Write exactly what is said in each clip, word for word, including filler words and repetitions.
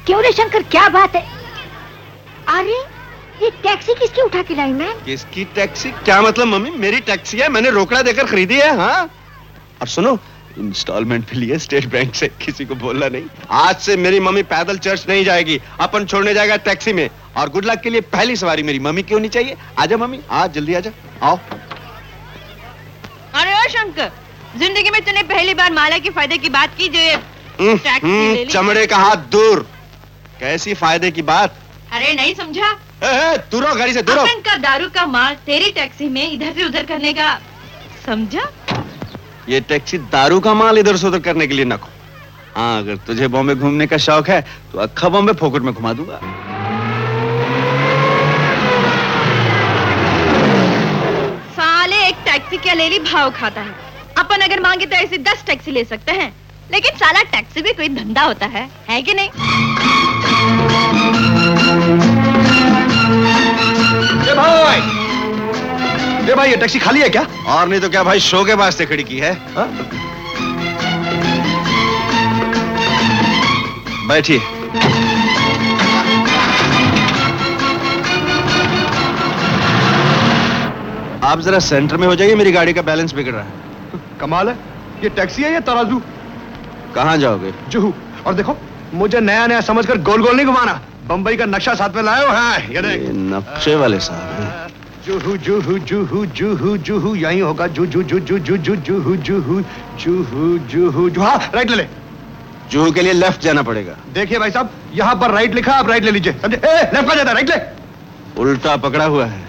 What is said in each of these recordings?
क्यों रे शंकर, क्या बात है? अरे ये टैक्सी किसकी उठा के लाई मैं? किसकी टैक्सी? क्या मतलब मम्मी? मेरी टैक्सी है, मैंने रोकड़ा देकर खरीदी है। हाँ, और सुनो, इंस्टॉलमेंट भी लिए स्टेट बैंक से, किसी को बोलना नहीं। आज से मेरी मम्मी पैदल चर्च नहीं जाएगी, अपन छोड़ने जाएगा टैक्सी में। और गुड लक के लिए पहली सवारी मेरी मम्मी की होनी चाहिए। आजा मम्मी, आज जल्दी आजा, आओ। अरे ओ शंकर, जिंदगी में तूने पहली बार माला के फायदे की बात की जो ये टैक्सी ले ली। चमड़े का हाथ दूर, कैसी फायदे की बात? अरे नहीं समझा? दूर रहो गाड़ी से, दूर रहो। अपन का दारू का माल तेरी टैक्सी में इधर से उधर करने का, समझा? ये टैक्सी दारू का माल इधर से उधर करने के लिए न खो। हाँ, अगर तुझे बॉम्बे घूमने का शौक है तो अक्खा बॉम्बे फोकट में घुमा दूंगा। साले एक टैक्सी क्या ले ली भाव खाता है। अपन अगर मांगे तो ऐसे दस टैक्सी ले सकते हैं, लेकिन साला टैक्सी भी कोई धंधा होता है, है कि नहीं? ए भाई, ए भाई, ये टैक्सी खाली है क्या? और नहीं तो क्या भाई, शो के वास्ते खड़ी की है। बैठिए। आप जरा सेंटर में हो जाइए, मेरी गाड़ी का बैलेंस बिगड़ रहा है। कमाल है, ये टैक्सी है या तराजू? कहाँ जाओगे? जुहू। और देखो, मुझे नया नया समझकर गोल गोल नहीं घुमाना। बंबई का नक्शा साथ में लाए हो? हाँ, ये देख। ये नक्शे वाले साहब हैं। जुहू जुहू जुहू जुहू जुहू, यहीं होगा। जू जू जू जू जू जू जुहू जुहू जुहू जुहू जू। हाँ, राइट ले ले। जुहू के लिए लेफ्ट जाना पड़ेगा। देखिए भाई साहब, यहाँ पर राइट लिखा, आप राइट ले लीजिए, समझे? ए, लेफ्ट का जाता है, राइट ले। उल्टा पकड़ा हुआ है।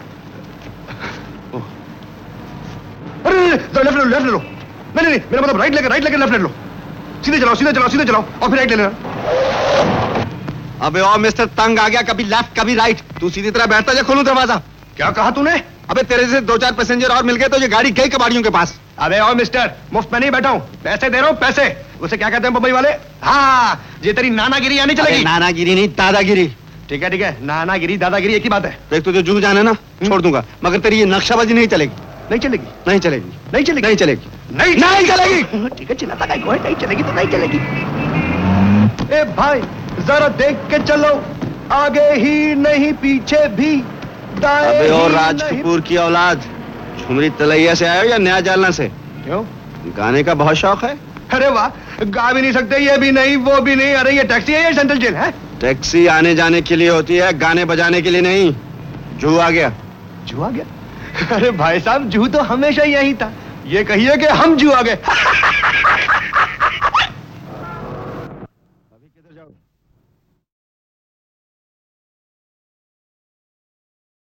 अरे लेफ्ट ले लो, लेफ्ट ले लो। नहीं नहीं, मेरा मतलब राइट लेकर राइट लेकर लेफ्ट ले लो। सीधे चलाओ, सीधे चलाओ, सीधे चलाओ, और फिर राइट ले लेना। अबे ओ मिस्टर तंग आ गया, कभी लेफ्ट कभी राइट। तू सीधी तरह बैठता जा, खोलूं दरवाजा? क्या कहा तूने? अबे तेरे से दो चार पैसेंजर और मिल गए तो ये गाड़ी गई कबाड़ियों के पास। अबे ओ मिस्टर, मुफ्त में नहीं बैठा हूं, पैसे दे रहा हूं, पैसे। उसे क्या कहते हैं मुंबई वाले? हाँ, ये तेरी नानागिरी यहाँ नहीं चलेगी। नानागिरी नहीं, दादागिरी। ठीक है ठीक है, नानागिरी दादागिरी एक ही बात है। देख, तुझे जुहू जाना है ना, छोड़ दूंगा, मगर तेरी ये नक्शाबाजी नहीं चलेगी। नहीं चलेगी? नहीं चलेगी, नहीं चलेगी, नहीं चलेगी, नहीं नहीं चलेगी। ठीक है, चिल्लाता काहे को है? नहीं चलेगी तो नहीं चलेगी। ए भाई, जरा देख के चलो, आगे ही नहीं पीछे भी, दाएं अबे और ही राज नहीं। कपूर की औलाद, झुमरी तलैया से आए हो या नया जालना से? क्यों? गाने का बहुत शौक है? अरे वाह, गा भी नहीं सकते, ये भी नहीं, वो भी नहीं। अरे ये टैक्सी है या सेंट्रल जेल है? टैक्सी आने जाने के लिए होती है, गाने बजाने के लिए नहीं। जुहू आ गया। जुआ गया? अरे भाई साहब, जू तो हमेशा यही था। ये कहिए कि हम जू आ गए। अभी किधर जाओ?